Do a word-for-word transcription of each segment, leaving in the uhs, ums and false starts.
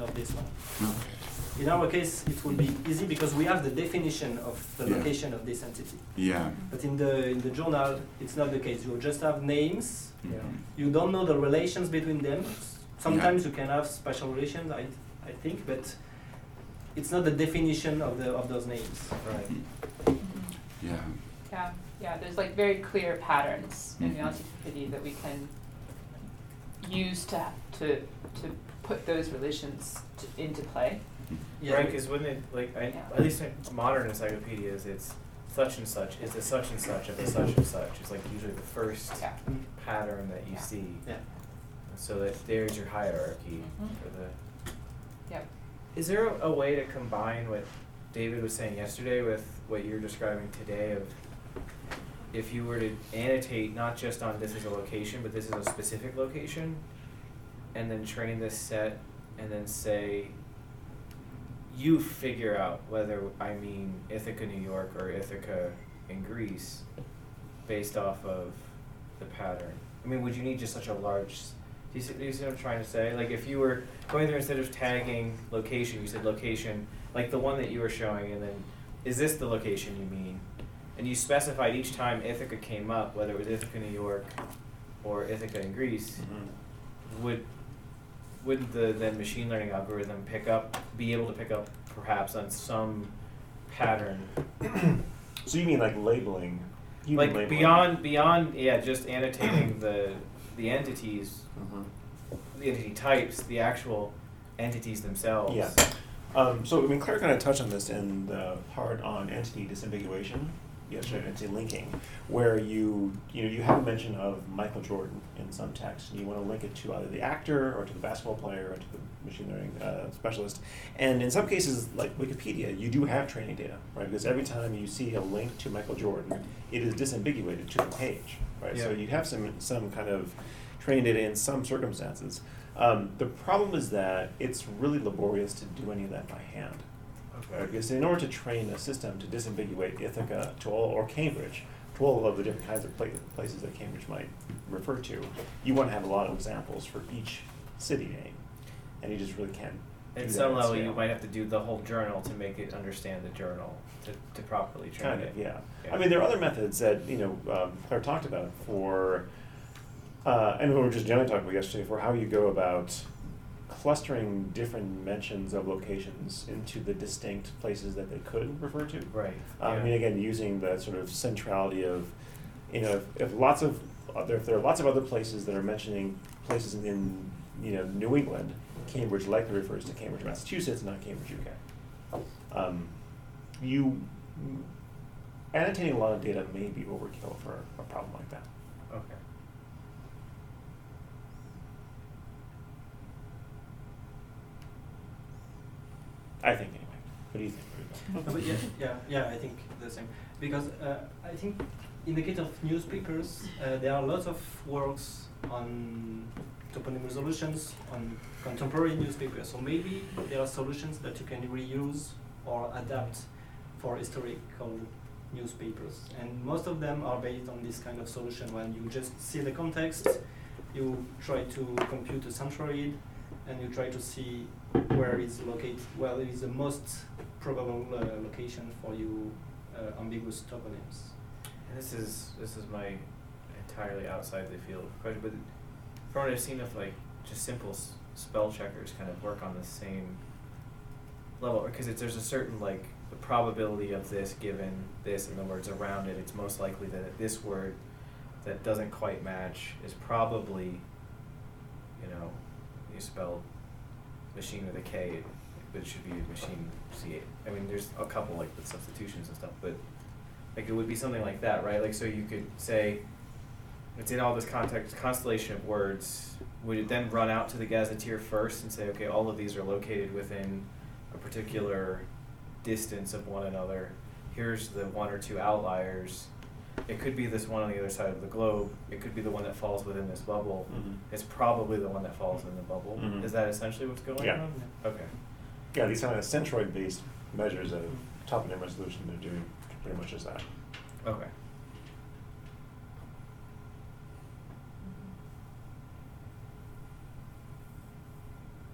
location of this one. Okay. In our case, it will be easy because we have the definition of the Yeah. location of this entity. Yeah. But in the in the journal, it's not the case. You just have names. Mhm. You don't know the relations between them. Sometimes you can have spatial relations, I I think, but it's not the definition of the of those names. Right. Yeah. Yeah, yeah, there's like very clear patterns in the Mhm. Antiquity that we can use to to to put those relations to, into play. Yeah. Right, because wouldn't it, like, I, Yeah. at least in modern encyclopedias, it's such and such is a such and such of a such and such. It's like usually the first Yeah. pattern that you Yeah. see. Yeah. So that there's your hierarchy Mhm. for the. Yep. Is there a, a way to combine what David was saying yesterday with what you're describing today of if you were to annotate not just on this is a location, but this is a specific location, and then train this set and then say, you figure out whether I mean Ithaca, New York or Ithaca in Greece based off of the pattern? I mean, would you need just such a large, do you see, do you see what I'm trying to say? Like if you were going through, instead of tagging location, you said location, like the one that you were showing, and then, is this the location you mean? And you specified each time Ithaca came up, whether it was Ithaca, New York or Ithaca in Greece, Mhm. would wouldn't the then machine learning algorithm pick up, be able to pick up perhaps on some pattern, So you mean like labeling? You like mean labeling. beyond beyond yeah, just annotating the the entities, Mhm. the entity types, the actual entities themselves. Yeah. Um, so I mean, Claire kind of touched on this in the part on entity disambiguation, yesterday, entity linking, where you you know you have a mention of Michael Jordan in some text, and you want to link it to either the actor or to the basketball player or to the machine learning uh, specialist. And in some cases, like Wikipedia, you do have training data, right? Because every time you see a link to Michael Jordan, it is disambiguated to the page, right? So Yeah. you have some some kind of training data in some circumstances. Um, the problem is that it's really laborious to do any of that by hand. Right? Because in order to train a system to disambiguate Ithaca to all, or Cambridge, to all of the different kinds of pla- places that Cambridge might refer to, you want to have a lot of examples for each city name, and you just really can't. do At that some at level, you scale. might have to do the whole journal to make it understand the journal to, to properly train Kind it. of, yeah. Yeah. I mean, there are other methods that you know um, Claire talked about for, uh, and we were just generally talking about yesterday for how you go about clustering different mentions of locations into the distinct places that they could refer to. Right. Um, I yeah. mean, again, using the sort of centrality of, you know, if, if lots of other, if there are lots of other places that are mentioning places in, in you know New England, Cambridge likely refers to Cambridge, Massachusetts, not Cambridge, U K. Um, you annotating a lot of data may be overkill for a problem like that. Okay. I think anyway. What do you think? No, but yeah, yeah, yeah, I think the same. Because uh, I think in the case of newspapers, uh, there are lots of works on toponym resolutions on contemporary newspapers. So maybe there are solutions that you can reuse or adapt for historical newspapers. And most of them are based on this kind of solution. When you just see the context, you try to compute a centroid, and you try to see where is located, well, it is the most probable uh, location for you uh, ambiguous toponyms. And this is this is my entirely outside the field question, but from what I've seen of like just simple s- spell checkers kind of work on the same level, because there's a certain like the probability of this given this and the words around it. It's most likely that this word that doesn't quite match is probably, you know, you spelled machine with a K, but it should be machine C A. I mean, there's a couple like with substitutions and stuff, but like it would be something like that, right? Like so you could say, it's in all this context, constellation of words. Would it then run out to the gazetteer first and say, okay, all of these are located within a particular distance of one another. Here's the one or two outliers. It could be this one on the other side of the globe. It could be the one that falls within this bubble. Mhm. It's probably the one that falls in the bubble. Mhm. Is that essentially what's going Yeah. on? Okay. Yeah, these kind of centroid-based measures of toponym resolution, they're doing pretty much just that. Okay.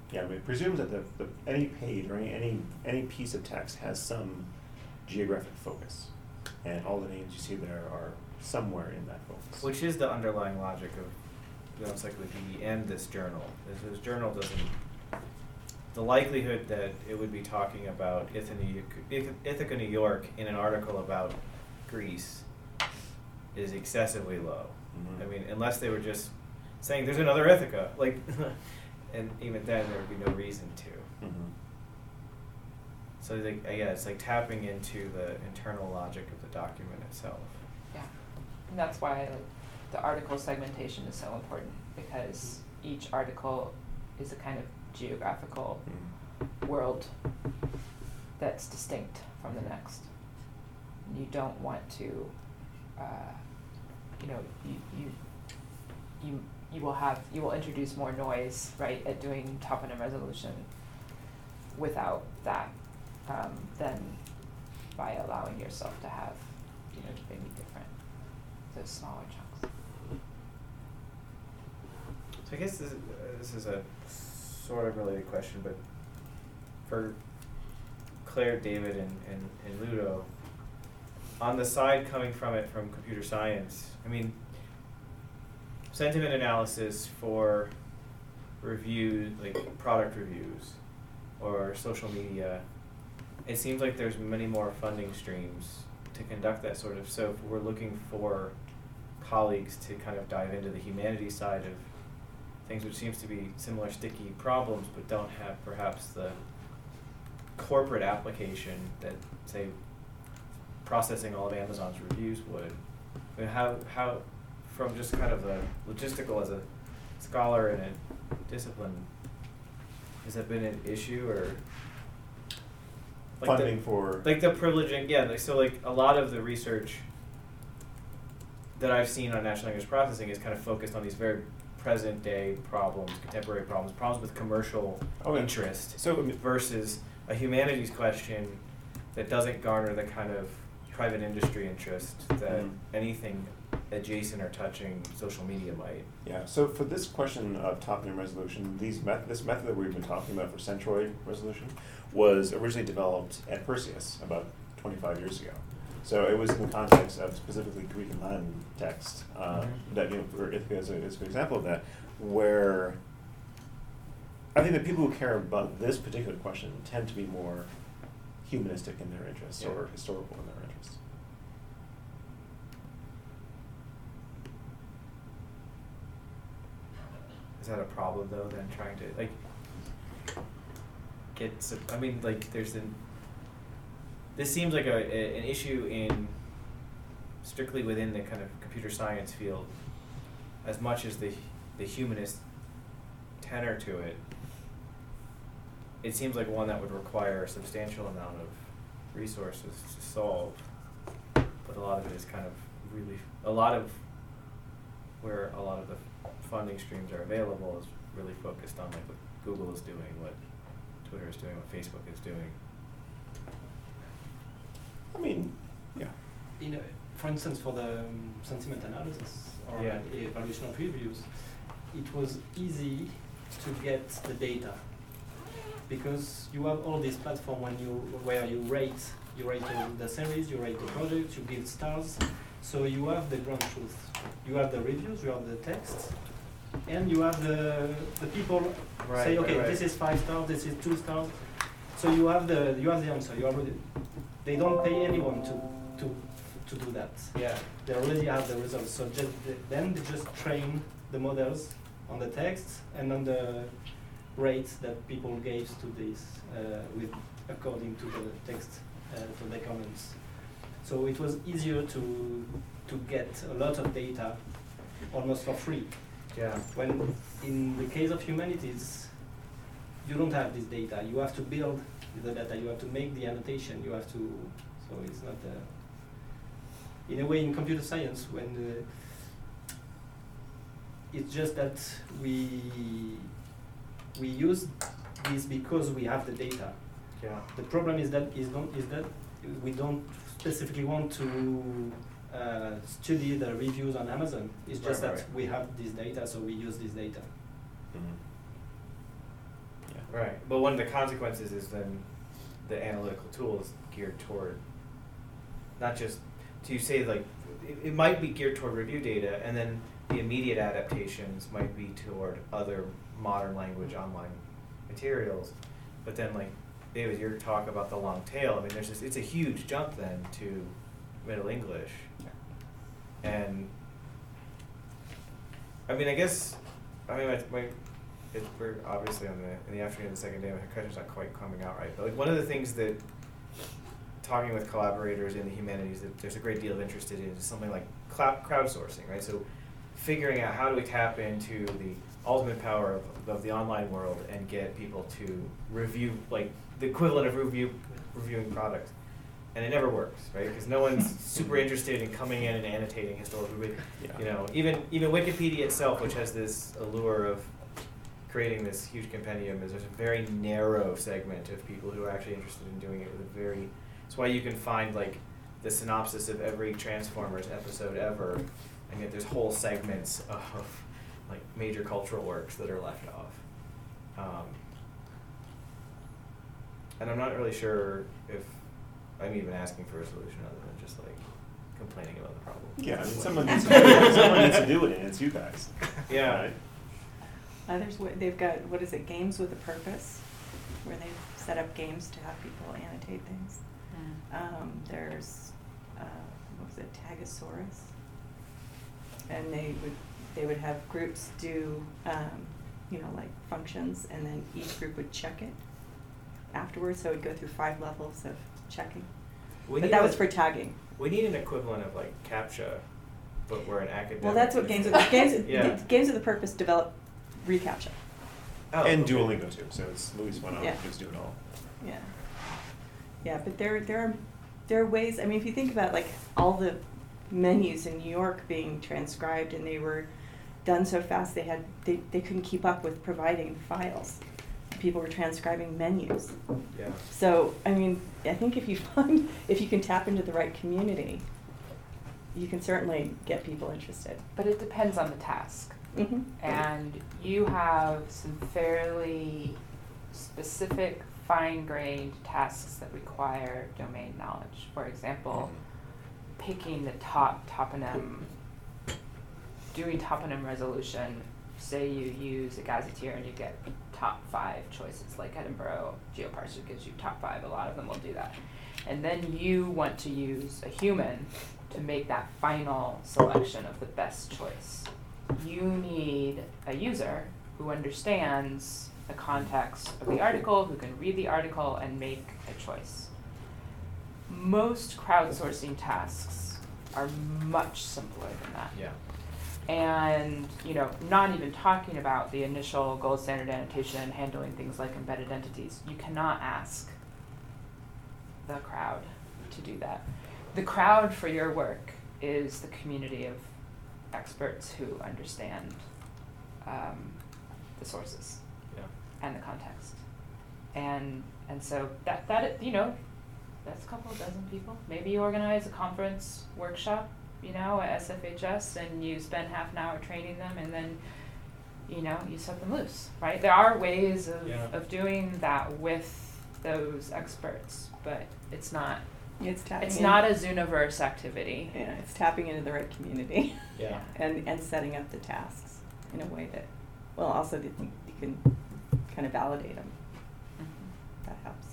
Yeah, I mean, it presumes that the, the, any page or any, any, any piece of text has some geographic focus. And all the names you see there are somewhere in that focus. Which is the underlying logic of the encyclopedia and this journal. This, this journal doesn't, the likelihood that it would be talking about Ithaca, Ithaca, New York in an article about Greece is excessively low. Mhm. I mean, unless they were just saying there's another Ithaca, like, and even then there would be no reason to. Mhm. So like, uh, yeah, it's like tapping into the internal logic of the document itself. Yeah, and that's why like, the article segmentation is so important, because each article is a kind of geographical Mhm. world that's distinct from the next. You don't want to, uh, you know, you, you, you, you will have, you will introduce more noise, right, at doing toponym resolution without that, um, than by allowing yourself to have, you know, maybe different, those smaller chunks. So I guess this is, uh, this is a sort of related question, but for Claire, David, and, and, and Ludo, on the side coming from it from computer science, I mean, sentiment analysis for review, like product reviews or social media, it seems like there's many more funding streams to conduct that sort of, so if we're looking for colleagues to kind of dive into the humanities side of things, which seems to be similar sticky problems, but don't have perhaps the corporate application that, say, processing all of Amazon's reviews would. I mean, how, how, from just kind of a logistical as a scholar in a discipline, has that been an issue, or? Like Funding the, for. Like the privileging, yeah, like, so like a lot of the research that I've seen on natural language processing is kind of focused on these very present day problems, contemporary problems, problems with commercial Okay. interest, So, I mean- versus a humanities question that doesn't garner the kind of private industry interest that Mhm. anything adjacent or touching social media might. Yeah, so for this question of toponym resolution, these met- this method that we've been talking about for centroid resolution was originally developed at Perseus about twenty-five years ago. So it was in the context of specifically Greek and Latin text, uh, Mhm. that, you know, for Ithaca is a, is an example of that, where I think the people who care about this particular question tend to be more humanistic in their interests Yeah. or historical in their interests. Is that a problem though, then trying to like get, some- I mean, like there's an, this seems like a, a an issue in strictly within the kind of computer science field, as much as the the humanist tenor to it. It seems like one that would require a substantial amount of resources to solve, but a lot of it is kind of really, a lot of where a lot of the funding streams are available is really focused on like what Google is doing, what Twitter is doing, what Facebook is doing. I mean, yeah. You know, for instance, for the um, sentiment analysis or Yeah. the evaluation of reviews, it was easy to get the data because you have all these platforms when you where you rate, you rate the, the series, you rate the project, you give stars, so you have the ground truth. You have the reviews, you have the text, and you have the the people Right, say, right, okay, right. this is five stars, this is two stars. So you have the you have the answer. You already they don't pay anyone to to to do that. Yeah. They already have the results. So just then they just train the models on the text and on the rates that people gave to this uh, with according to the text uh, to the comments. So it was easier to to get a lot of data almost for free. Yeah. When in the case of humanities, you don't have this data. You have to build the data. You have to make the annotation. You have to. So it's not. Uh, in a way, in computer science, when uh, it's just that we we use this because we have the data. Yeah. The problem is that is don't is that we don't specifically want to uh, study the reviews on Amazon. It's just Right, that right. we have this data, so we use this data. Mhm. Yeah. Right, but one of the consequences is then the analytical tool is geared toward, not just, so you say like, it, it might be geared toward review data, and then the immediate adaptations might be toward other modern language online materials, but then like, David, your talk about the long tail, I mean, there's this, it's a huge jump then to Middle English. And, I mean, I guess, I mean, my, my it, we're obviously on the, in the afternoon of the second day, my question's not quite coming out right, but like one of the things that, talking with collaborators in the humanities, that there's a great deal of interest in is something like cloud, crowdsourcing, right? So figuring out how do we tap into the ultimate power of, of the online world and get people to review, like the equivalent of review reviewing products. And it never works, right? Because no one's super interested in coming in and annotating historical, Yeah. you know, even even Wikipedia itself, which has this allure of creating this huge compendium, is there's a very narrow segment of people who are actually interested in doing it with a very, that's why you can find like the synopsis of every Transformers episode ever, and yet there's whole segments of like major cultural works that are left off. Um, and I'm not really sure if I'm even asking for a solution other than just like complaining about the problem. Yeah, I mean, someone needs to do it. Someone needs to do it, and it's you guys. Yeah. Right? Uh, there's what they've got. What is it? Games with a Purpose, where they've set up games to have people annotate things. Um, there's uh, what was it? Tagosaurus, and they would they would have groups do um, you know like functions, and then each group would check it afterwards. So it would go through five levels of checking. We but need that a- was for tagging. We need an equivalent of like CAPTCHA, but we're an academic. Well, that's what games with games Yeah. the, games with the Purpose develop reCAPTCHA. Oh, And okay. Duolingo too. So it's Luis went on Yeah. just do it all. Yeah. Yeah, but there there are there are ways. I mean, if you think about like all the menus in New York being transcribed, and they were done so fast they had they, they couldn't keep up with providing files. People were transcribing menus. Yeah. So I mean, I think if you find if you can tap into the right community, you can certainly get people interested. But it depends on the task. Mm-hmm. And you have some fairly specific, fine-grained tasks that require domain knowledge. For example, picking the top toponym, doing toponym resolution. Say you use a gazetteer and you get top five choices, like Edinburgh GeoParser gives you top five. A lot of them will do that. And then you want to use a human to make that final selection of the best choice. You need a user who understands the context of the article, who can read the article and make a choice. Most crowdsourcing tasks are much simpler than that. Yeah. And, you know, not even talking about the initial gold standard annotation and handling things like embedded entities. You cannot ask the crowd to do that. The crowd for your work is the community of experts who understand um, the sources Yeah. and the context. And and so that, that you know, that's a couple of dozen people. Maybe you organize a conference workshop, you know, at S F H S, and you spend half an hour training them, and then, you know, you set them loose, right? There are ways of, Yeah. of doing that with those experts, but it's not It's tapping. it's in- not a Zooniverse activity. Yeah, it's tapping into the right community. Yeah. and and setting up the tasks in a way that, well, also that you, you can kind of validate them. Mhm. That helps.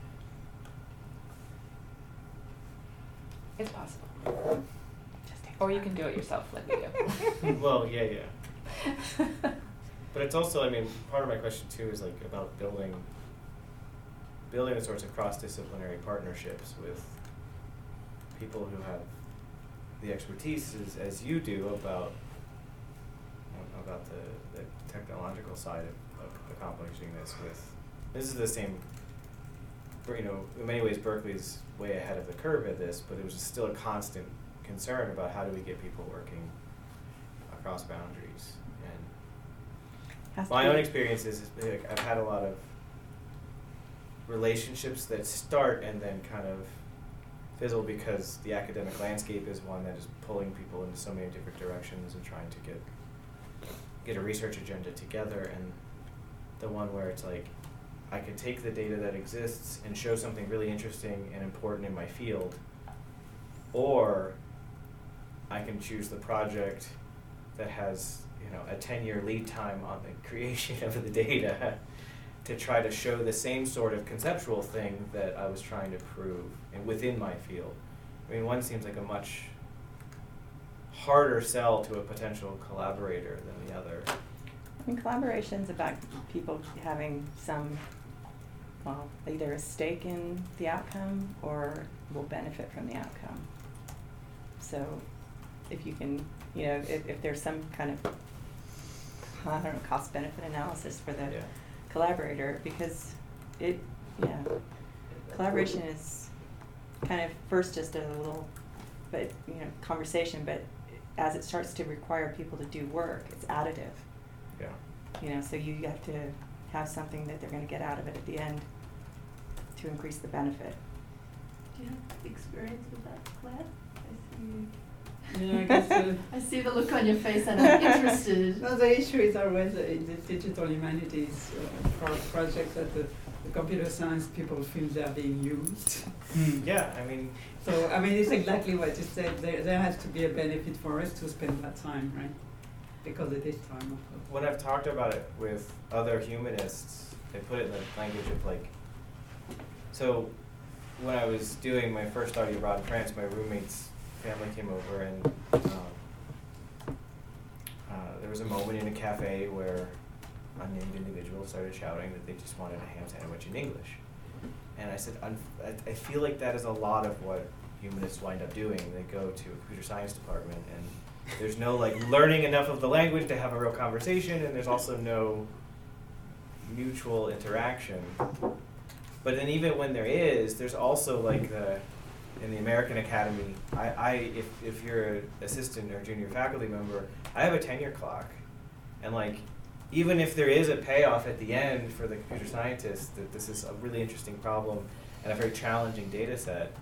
It's possible. Just takes Or you time. can do it yourself like we do. Well, yeah, yeah. But it's also, I mean, part of my question too is like about building, building the sorts of cross-disciplinary partnerships with people who have the expertise as, as you do about about the, the technological side of, of accomplishing this with, this is the same, you know, in many ways Berkeley's way ahead of the curve at this, but it was still a constant concern about how do we get people working across boundaries. And Has to my be- own experience is, like, I've had a lot of relationships that start and then kind of fizzle because the academic landscape is one that is pulling people into so many different directions and trying to get get a research agenda together, and the one where it's like I could take the data that exists and show something really interesting and important in my field, or I can choose the project that has, you know, a ten-year lead time on the creation of the data to try to show the same sort of conceptual thing that I was trying to prove and within my field. I mean, one seems like a much harder sell to a potential collaborator than the other. I mean, collaboration's about people having some, well, either a stake in the outcome or will benefit from the outcome. So if you can, you know, if, if there's some kind of, I don't know, cost-benefit analysis for the Yeah. collaborator, because it, yeah, collaboration is kind of first just a little, but, you know, conversation, but as it starts to require people to do work, it's additive. Yeah. You know, so you have to have something that they're gonna get out of it at the end to increase the benefit. Do you have experience with that, Claire? I see. Yeah, I guess, uh, I see the look on your face and I'm interested. No, the issue is always uh, in the digital humanities uh, pro- projects that the, the computer science people feel they are being used. Yeah, I mean, So, I mean, it's exactly what you said. There, there has to be a benefit for us to spend that time, right? Because it is time, of course. when I've talked about it with other humanists, they put it in the language of like, so when I was doing my first study abroad in France, my roommate's family came over and um, uh, there was a moment in a cafe where unnamed individual started shouting that they just wanted a ham sandwich in English. And I said, Unf- I, I feel like that is a lot of what humanists wind up doing. They go to a computer science department and there's no like learning enough of the language to have a real conversation, and there's also no mutual interaction. But then even when there is, there's also like the, in the American Academy, I, I if, if you're an assistant or junior faculty member, I have a tenure clock. And like, even if there is a payoff at the end for the computer scientist that this is a really interesting problem and a very challenging data set,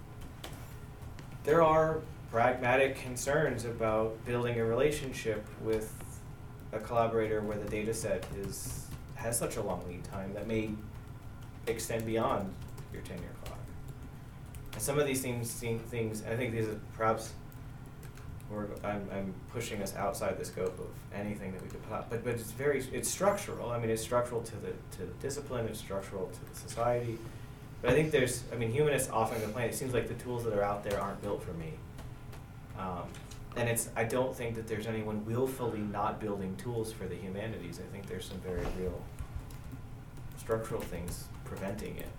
there are pragmatic concerns about building a relationship with a collaborator where the data set is has such a long lead time that may extend beyond your tenure clock. And some of these things, seem things, I think these are perhaps, we're, I'm, I'm pushing us outside the scope of anything that we could put, but but it's very, it's structural. I mean, it's structural to the to the discipline, it's structural to the society. But I think there's, I mean, humanists often complain, it seems like the tools that are out there aren't built for me. Um, and it's, I don't think that there's anyone willfully not building tools for the humanities. I think there's some very real structural things preventing it,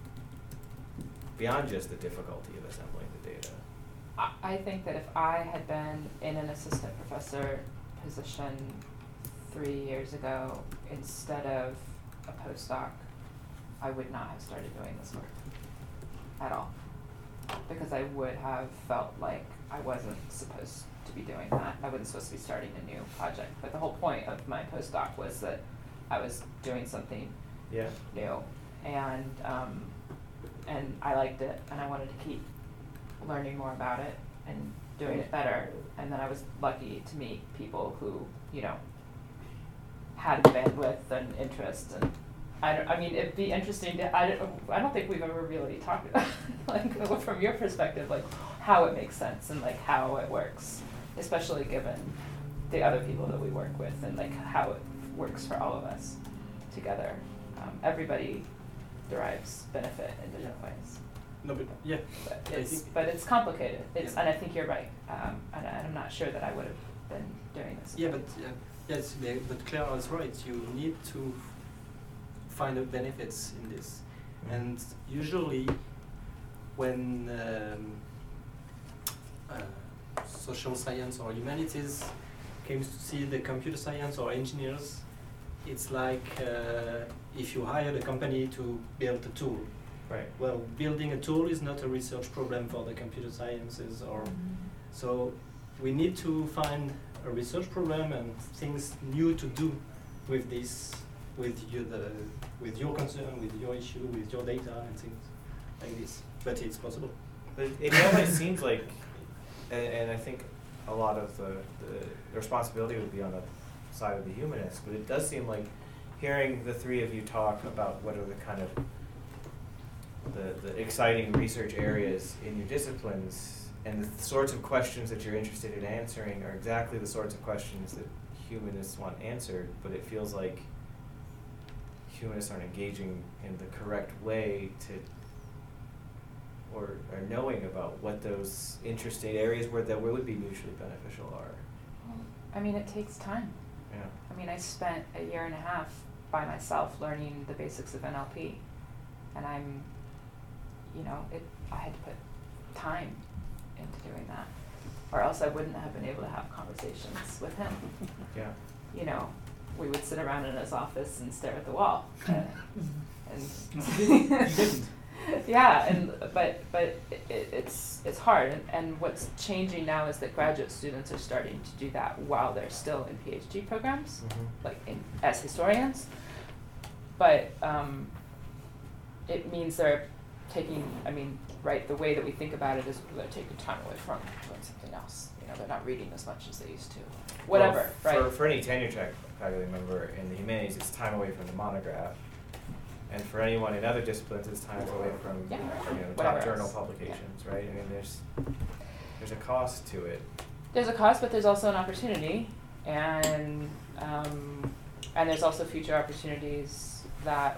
beyond just the difficulty of assembling the data. I, I think that if I had been in an assistant professor position three years ago instead of a postdoc, I would not have started doing this work at all, because I would have felt like I wasn't supposed to be doing that. I wasn't supposed to be starting a new project. But the whole point of my postdoc was that I was doing something Yeah. new, and um, and I liked it, and I wanted to keep learning more about it and doing it better. And then I was lucky to meet people who, you know, had the bandwidth and interest. And I, don't, I mean, it'd be interesting to, I don't, I don't think we've ever really talked about, like, from your perspective, like, how it makes sense and, like, how it works, especially given the other people that we work with and, like, how it works for all of us together. Um, everybody derives benefit in different ways. No, but yeah, But I it's, think- but it's complicated. It's, Yeah. and I think you're right. Um, and, and I'm not sure that I would have been doing this. Yeah, but uh, yes, yeah, but Claire was right. You need to find the benefits in this, and usually, when um, uh, social science or humanities comes to see the computer science or engineers, it's like uh, if you hire the company to build a tool. Right. Well, building a tool is not a research problem for the computer sciences, or so we need to find a research problem and things new to do with this, with your the, with your concern, with your issue, with your data and things like this. But it's possible. But it definitely seems like, and, and I think a lot of the, the responsibility would be on the side of the humanists, but it does seem like hearing the three of you talk about what are the kind of the, the exciting research areas in your disciplines, and the sorts of questions that you're interested in answering are exactly the sorts of questions that humanists want answered, but it feels like humanists aren't engaging in the correct way to, or, or knowing about what those interesting areas where that would be mutually beneficial are. Well, I mean, it takes time. Yeah. I mean, I spent a year and a half by myself learning the basics of N L P, and I'm, you know, it. I had to put time into doing that, or else I wouldn't have been able to have conversations with him. Yeah. You know, we would sit around in his office and stare at the wall, uh, and You didn't. yeah, and but but it, it's it's hard, and, and what's changing now is that graduate students are starting to do that while they're still in PhD programs, Mhm. like in, as historians. But um, it means they're taking. I mean, right? The way that we think about it is they're taking time away from doing something else. You know, they're not reading as much as they used to. Whatever, well, right? For, for any tenure track faculty member in the humanities, it's time away from the monograph. And for anyone in other disciplines, it's time away from Yeah. you know, Whatever top journal else. publications, right? I mean, there's there's a cost to it. There's a cost, but there's also an opportunity, and um, and there's also future opportunities that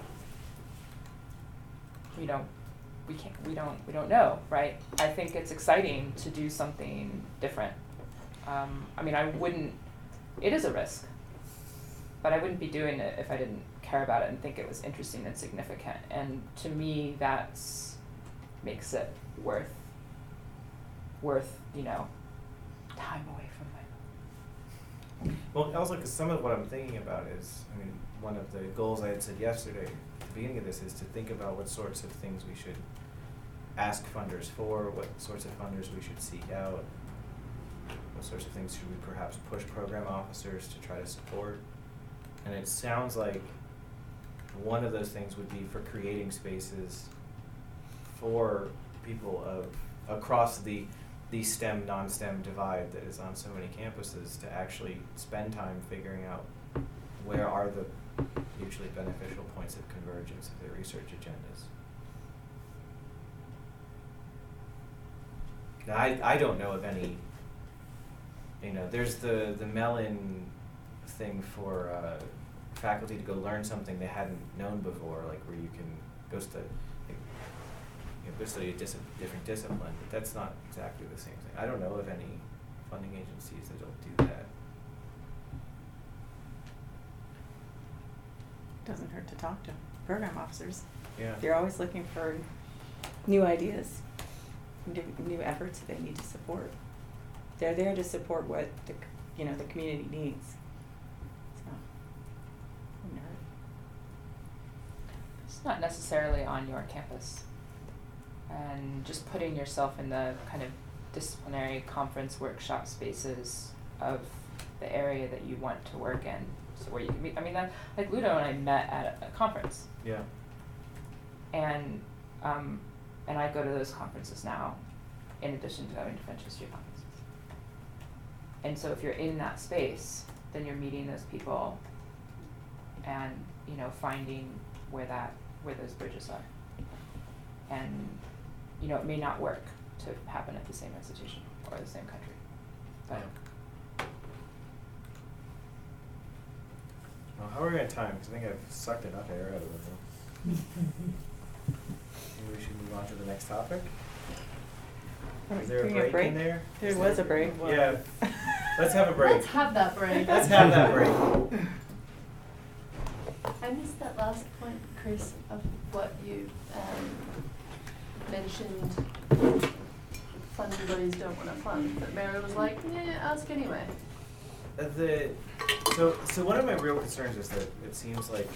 we don't we can't we don't we don't know, right? I think it's exciting to do something different. Um, I mean, I wouldn't. It is a risk, but I wouldn't be doing it if I didn't care about it and think it was interesting and significant. And to me, that's makes it worth worth you know time away from my. Well, also because some of what I'm thinking about is, I mean, one of the goals I had said yesterday at the beginning of this is to think about what sorts of things we should ask funders for, what sorts of funders we should seek out, what sorts of things should we perhaps push program officers to try to support. And it sounds like one of those things would be for creating spaces for people of across the the STEM, non-STEM divide that is on so many campuses to actually spend time figuring out where are the mutually beneficial points of convergence of their research agendas. Now, I, I don't know of any, you know, there's the, the Mellon thing for uh, faculty to go learn something they hadn't known before, like where you can go study, you know, go study a dis- different discipline, but that's not exactly the same thing. I don't know of any funding agencies that don't do that. Doesn't hurt to talk to program officers. Yeah. If you're always looking for new ideas, new, new efforts that they need to support. They're there to support what the c- you know the community needs. So, wouldn't hurt. It's not necessarily on your campus. And just putting yourself in the kind of disciplinary conference workshop spaces of the area that you want to work in. So where you can meet, I mean, that, like Ludo and I met at a, a conference. Yeah. And, um, and I go to those conferences now, in addition to going to French history conferences. And so if you're in that space, then you're meeting those people and, you know, finding where that, where those bridges are. And, you know, it may not work to happen at the same institution or the same country, but. Well, how are we on time? Because I think I've sucked enough air out of it. Maybe we should move on to the next topic. Are we Is there a doing break, a break? in there? There Is was a break. Yeah. Let's have a break. Let's have that break. Let's have that break. I missed that last point, Chris, of what you um, mentioned. Funding bodies don't want to fund, but Mary was like, "Yeah, ask anyway." Uh, the so so one of my real concerns is that it seems like,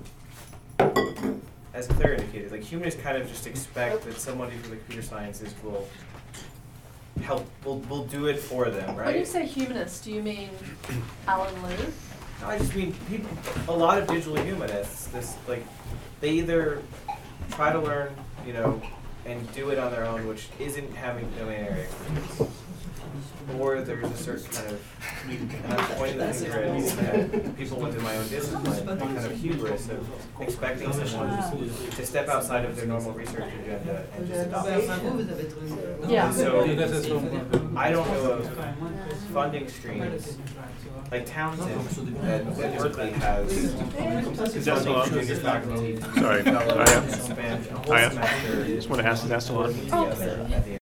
as Claire indicated, like humanists kind of just expect that somebody from the computer sciences will help, will will do it for them, right? When you say humanist, do you mean Alan Liu? No, I just mean people. A lot of digital humanists, this like, they either try to learn, you know, and do it on their own, which isn't having domain area expertise, or there's a certain kind of, and I'm pointing the finger at people within my own discipline, the kind of hubris of expecting someone to step outside of their normal research agenda and just adopt it. Yeah. And so, I don't know of funding streams, like Townsend, that, that Berkeley has Is that so funding long? streams faculty, Sorry. fellows, I am- and spend a whole I am- semester just wanna ask- ask the one. working together at the